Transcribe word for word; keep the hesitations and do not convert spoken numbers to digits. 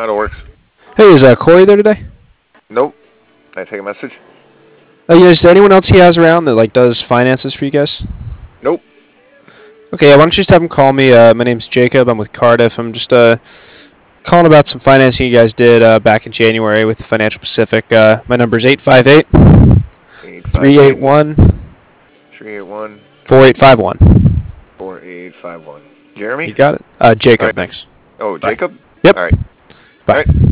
Metal works. Hey, is uh, Corey there today? Nope. Can I take a message? Uh, yeah, is there anyone else he has around that like does finances for you guys? Nope. Okay, yeah, why don't you just have him call me? Uh, my name's Jacob. I'm with Cardiff. I'm just uh calling about some financing you guys did uh, back in January with Financial Pacific. Uh, my number's eight five eight, Eight five three eight eight one, three eight one four eight five one. four eight five one. Jeremy? You got it? Uh, All Jacob, right. thanks. Oh, Bye. Jacob? Yep. All right. All Bye. right.